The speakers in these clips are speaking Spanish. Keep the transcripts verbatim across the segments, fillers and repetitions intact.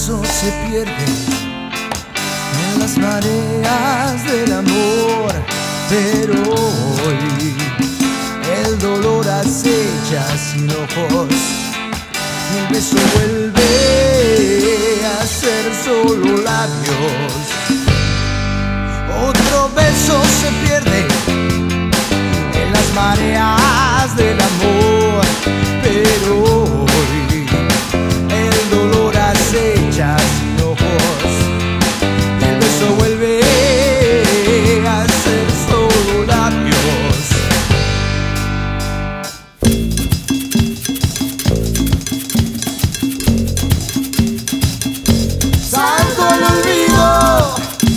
beso se pierde en las mareas del amor, pero hoy el dolor acecha sin ojos y el beso vuelve a ser solo labios. Otro beso se pierde en las mareas del amor, pero hoy el dolor acecha sin ojos y el beso vuelve a ser solo labios. Salto el olvido,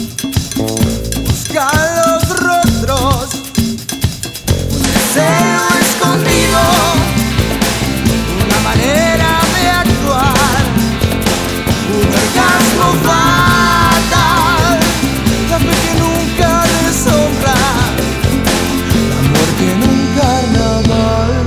busca los rostros, un deseo escondido, una manera de actuar, un orgasmo fatal, la fe que nunca deshonra, la muerte en un carnaval.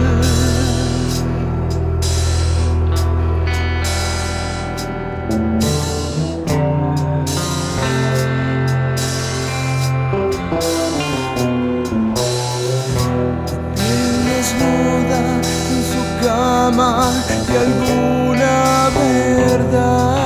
Desnuda en su cama de alguna verdad.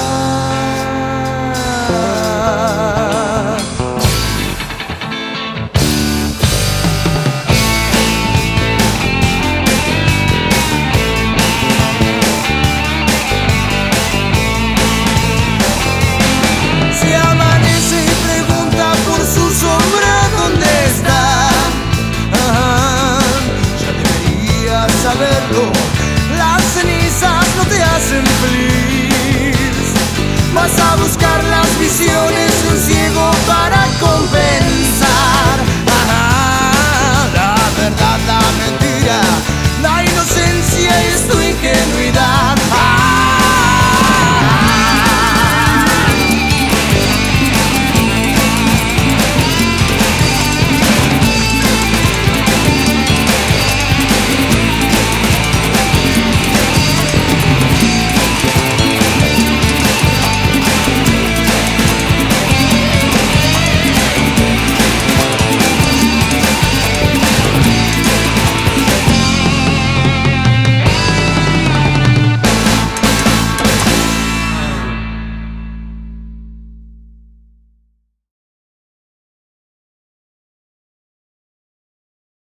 Si amanece y pregunta por su sombra dónde está, ah, ya deberías saberlo. Las cenizas no te hacen feliz. Vas a buscar las visiones de un ciego para convencer.